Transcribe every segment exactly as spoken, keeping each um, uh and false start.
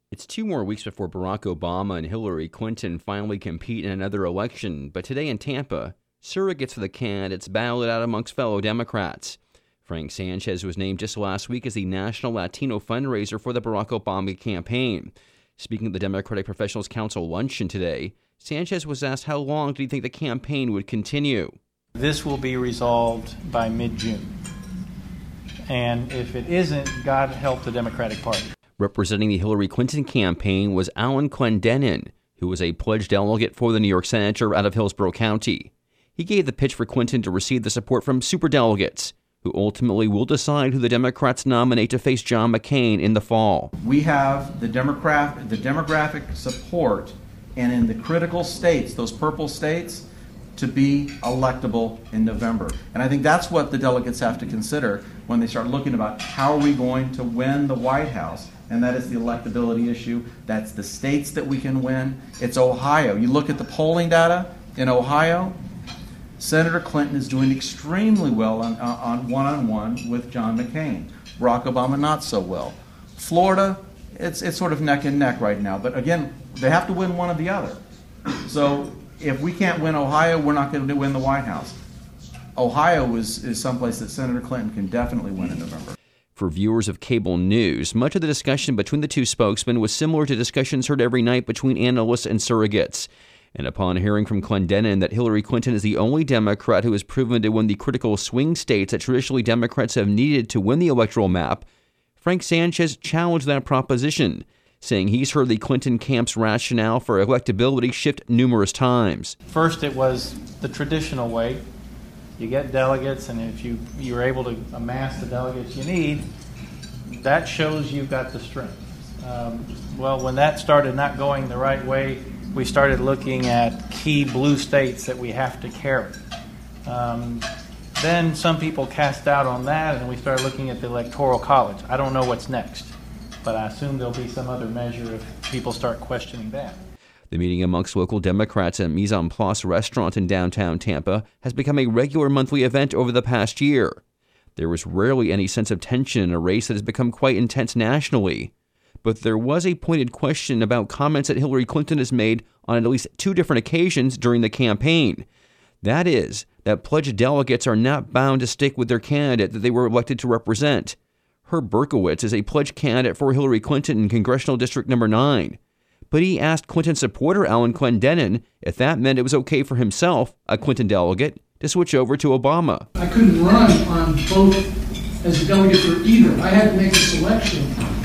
It's two more weeks before Barack Obama and Hillary Clinton finally compete in another election, but today in Tampa, surrogates for the candidates battled it out amongst fellow Democrats. Frank Sanchez was named just last week as the National Latino fundraiser for the Barack Obama campaign. Speaking at the Democratic Professionals Council luncheon today, Sanchez was asked how long did he think the campaign would continue. This will be resolved by mid-June. And if it isn't, God help the Democratic Party. Representing the Hillary Clinton campaign was Alan Clendenin, who was a pledged delegate for the New York Senator out of Hillsborough County. He gave the pitch for Clinton to receive the support from superdelegates, who ultimately will decide who the Democrats nominate to face John McCain in the fall. We have the demographic, the demographic support, and in the critical states, those purple states, to be electable in November. And I think that's what the delegates have to consider when they start looking about how are we going to win the White House. And that is the electability issue. That's the states that we can win. It's Ohio. You look at the polling data in Ohio, Senator Clinton is doing extremely well on, on one-on-one with John McCain. Barack Obama not so well. Florida, it's it's sort of neck and neck right now. But again, they have to win one or the other. So if we can't win Ohio, we're not going to win the White House. Ohio is, is someplace that Senator Clinton can definitely win in November. For viewers of cable news, much of the discussion between the two spokesmen was similar to discussions heard every night between analysts and surrogates. And upon hearing from Clendenin that Hillary Clinton is the only Democrat who has proven to win the critical swing states that traditionally Democrats have needed to win the electoral map, Frank Sanchez challenged that proposition, saying he's heard the Clinton camp's rationale for electability shift numerous times. First, it was the traditional way. You get delegates, and if you, you're able to amass the delegates you need, that shows you've got the strength. Um, well, when that started not going the right way, we started looking at key blue states that we have to carry. Um, then some people cast doubt on that, and we started looking at the Electoral College. I don't know what's next, but I assume there'll be some other measure if people start questioning that. The meeting amongst local Democrats at Mise en Place restaurant in downtown Tampa has become a regular monthly event over the past year. There was rarely any sense of tension in a race that has become quite intense nationally. But there was a pointed question about comments that Hillary Clinton has made on at least two different occasions during the campaign. That is, that pledged delegates are not bound to stick with their candidate that they were elected to represent. Herb Berkowitz is a pledged candidate for Hillary Clinton in Congressional District Number nine. But he asked Clinton supporter Alan Clendenin if that meant it was okay for himself, a Clinton delegate, to switch over to Obama. I couldn't run on both as a delegate for either. I had to make a selection,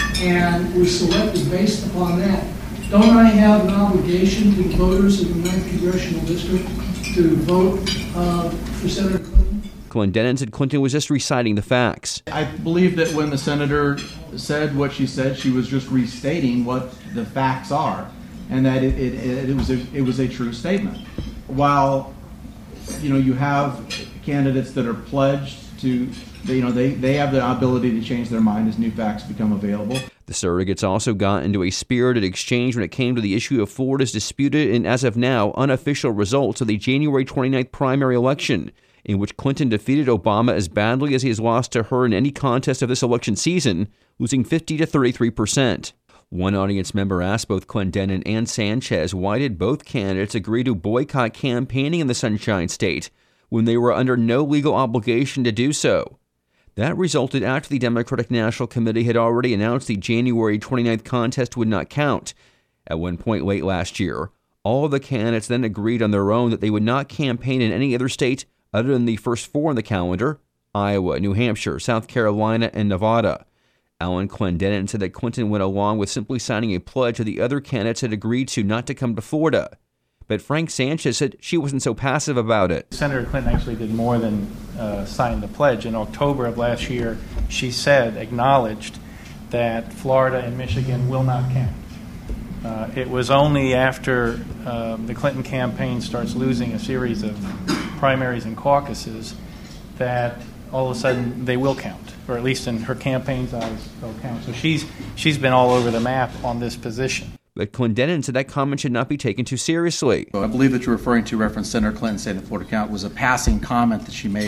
and was selected based upon that. Don't I have an obligation to the voters of the ninth Congressional District to vote uh, for Senator Clinton? Clendenin said Clinton was just reciting the facts. I believe that when the senator said what she said, she was just restating what the facts are, and that it, it, it was a, it was a true statement. While you know you have candidates that are pledged to, you know, they, they have the ability to change their mind as new facts become available. The surrogates also got into a spirited exchange when it came to the issue of Florida's disputed and, as of now, unofficial results of the January twenty-ninth primary election, in which Clinton defeated Obama as badly as he has lost to her in any contest of this election season, losing fifty to thirty-three percent. One audience member asked both Clendenin and Sanchez why did both candidates agree to boycott campaigning in the Sunshine State when they were under no legal obligation to do so. That resulted after the Democratic National Committee had already announced the January twenty-ninth contest would not count. At one point late last year, all of the candidates then agreed on their own that they would not campaign in any other state other than the first four on the calendar: Iowa, New Hampshire, South Carolina, and Nevada. Alan Clendenin said that Clinton went along with simply signing a pledge that the other candidates had agreed to not to come to Florida. But Frank Sanchez said she wasn't so passive about it. Senator Clinton actually did more than uh, sign the pledge. In October of last year, she said, acknowledged, that Florida and Michigan will not count. Uh, it was only after uh, the Clinton campaign starts losing a series of primaries and caucuses that all of a sudden they will count, or at least in her campaign's eyes, they'll count. So she's she's been all over the map on this position. But Clendenin said that comment should not be taken too seriously. I believe that you're referring to reference Senator Clinton saying the Florida count was a passing comment that she made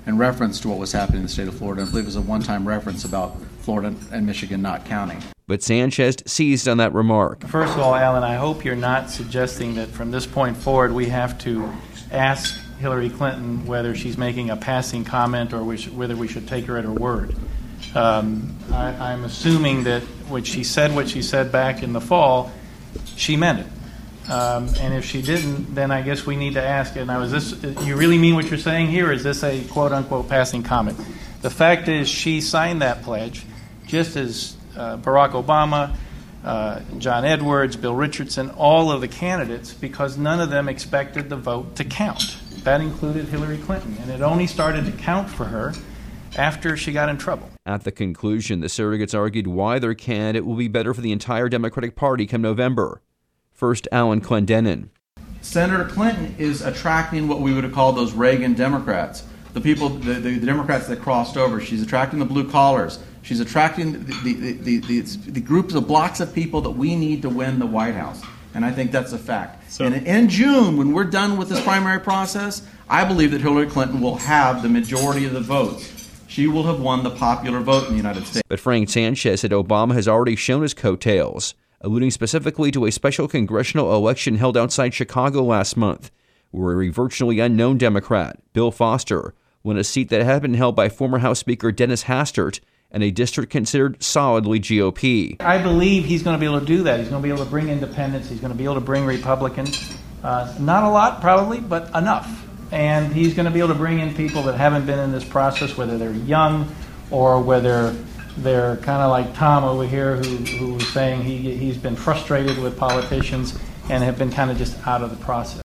in reference to what was happening in the state of Florida. I believe it was a one-time reference about Florida and Michigan not counting. But Sanchez seized on that remark. First of all, Alan, I hope you're not suggesting that from this point forward we have to ask Hillary Clinton whether she's making a passing comment or we should, whether we should take her at her word. Um, I, I'm assuming that when she said what she said back in the fall, she meant it. Um, and if she didn't, then I guess we need to ask, and now is this, you really mean what you're saying here, or is this a quote-unquote passing comment? The fact is she signed that pledge just as uh, Barack Obama, uh, John Edwards, Bill Richardson, all of the candidates, because none of them expected the vote to count. That included Hillary Clinton, and it only started to count for her after she got in trouble. At the conclusion, the surrogates argued why their candidate will be better for the entire Democratic Party come November. First, Alan Clendenin. Senator Clinton is attracting what we would have called those Reagan Democrats, the people, the, the, the Democrats that crossed over. She's attracting the blue collars. She's attracting the, the, the, the, the groups of blocks of people that we need to win the White House. And I think that's a fact. So, and in June, when we're done with this primary process, I believe that Hillary Clinton will have the majority of the votes. She will have won the popular vote in the United States. But Frank Sanchez said Obama has already shown his coattails, alluding specifically to a special congressional election held outside Chicago last month, where a virtually unknown Democrat, Bill Foster, won a seat that had been held by former House Speaker Dennis Hastert in a district considered solidly G O P. I believe he's going to be able to do that. He's going to be able to bring independents. He's going to be able to bring Republicans. Uh, not a lot, probably, but enough. And he's going to be able to bring in people that haven't been in this process, whether they're young or whether they're kind of like Tom over here, who, who was saying he, he's been frustrated with politicians and have been kind of just out of the process.